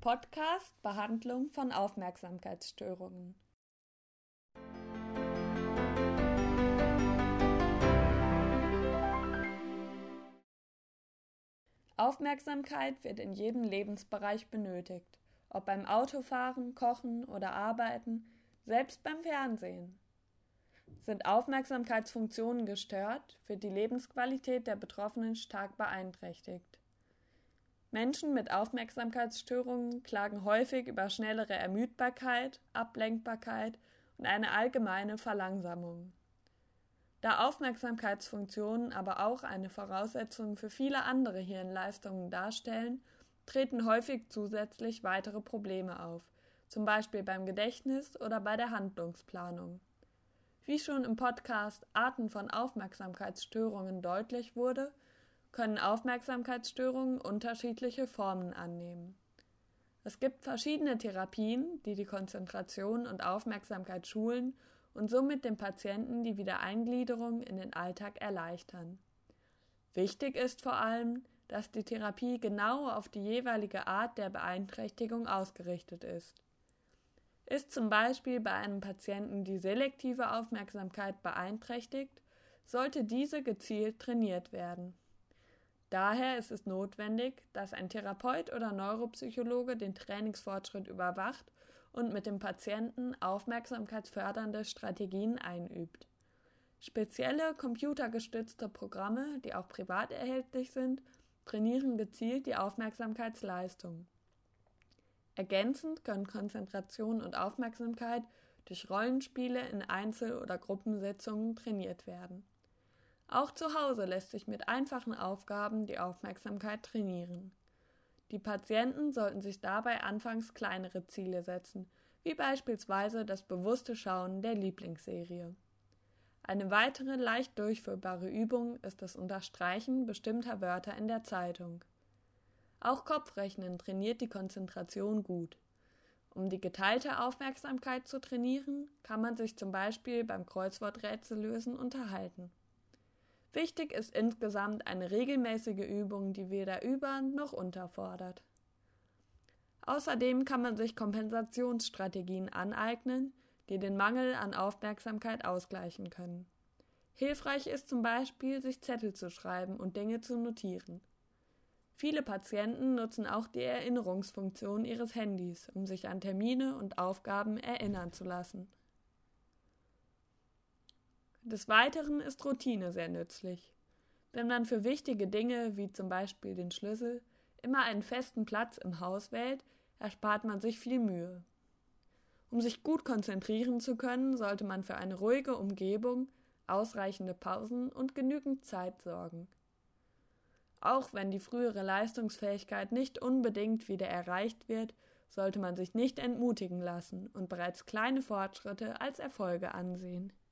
Podcast Behandlung von Aufmerksamkeitsstörungen. Aufmerksamkeit wird in jedem Lebensbereich benötigt, ob beim Autofahren, Kochen oder Arbeiten, selbst beim Fernsehen. Sind Aufmerksamkeitsfunktionen gestört, wird die Lebensqualität der Betroffenen stark beeinträchtigt. Menschen mit Aufmerksamkeitsstörungen klagen häufig über schnellere Ermüdbarkeit, Ablenkbarkeit und eine allgemeine Verlangsamung. Da Aufmerksamkeitsfunktionen aber auch eine Voraussetzung für viele andere Hirnleistungen darstellen, treten häufig zusätzlich weitere Probleme auf, zum Beispiel beim Gedächtnis oder bei der Handlungsplanung. Wie schon im Podcast Arten von Aufmerksamkeitsstörungen deutlich wurde, können Aufmerksamkeitsstörungen unterschiedliche Formen annehmen. Es gibt verschiedene Therapien, die die Konzentration und Aufmerksamkeit schulen und somit dem Patienten die Wiedereingliederung in den Alltag erleichtern. Wichtig ist vor allem, dass die Therapie genau auf die jeweilige Art der Beeinträchtigung ausgerichtet ist. Ist zum Beispiel bei einem Patienten die selektive Aufmerksamkeit beeinträchtigt, sollte diese gezielt trainiert werden. Daher ist es notwendig, dass ein Therapeut oder Neuropsychologe den Trainingsfortschritt überwacht und mit dem Patienten aufmerksamkeitsfördernde Strategien einübt. Spezielle computergestützte Programme, die auch privat erhältlich sind, trainieren gezielt die Aufmerksamkeitsleistung. Ergänzend können Konzentration und Aufmerksamkeit durch Rollenspiele in Einzel- oder Gruppensitzungen trainiert werden. Auch zu Hause lässt sich mit einfachen Aufgaben die Aufmerksamkeit trainieren. Die Patienten sollten sich dabei anfangs kleinere Ziele setzen, wie beispielsweise das bewusste Schauen der Lieblingsserie. Eine weitere leicht durchführbare Übung ist das Unterstreichen bestimmter Wörter in der Zeitung. Auch Kopfrechnen trainiert die Konzentration gut. Um die geteilte Aufmerksamkeit zu trainieren, kann man sich zum Beispiel beim Kreuzworträtsellösen unterhalten. Wichtig ist insgesamt eine regelmäßige Übung, die weder über- noch unterfordert. Außerdem kann man sich Kompensationsstrategien aneignen, die den Mangel an Aufmerksamkeit ausgleichen können. Hilfreich ist zum Beispiel, sich Zettel zu schreiben und Dinge zu notieren. Viele Patienten nutzen auch die Erinnerungsfunktion ihres Handys, um sich an Termine und Aufgaben erinnern zu lassen. Des Weiteren ist Routine sehr nützlich. Wenn man für wichtige Dinge, wie zum Beispiel den Schlüssel, immer einen festen Platz im Haus wählt, erspart man sich viel Mühe. Um sich gut konzentrieren zu können, sollte man für eine ruhige Umgebung, ausreichende Pausen und genügend Zeit sorgen. Auch wenn die frühere Leistungsfähigkeit nicht unbedingt wieder erreicht wird, sollte man sich nicht entmutigen lassen und bereits kleine Fortschritte als Erfolge ansehen.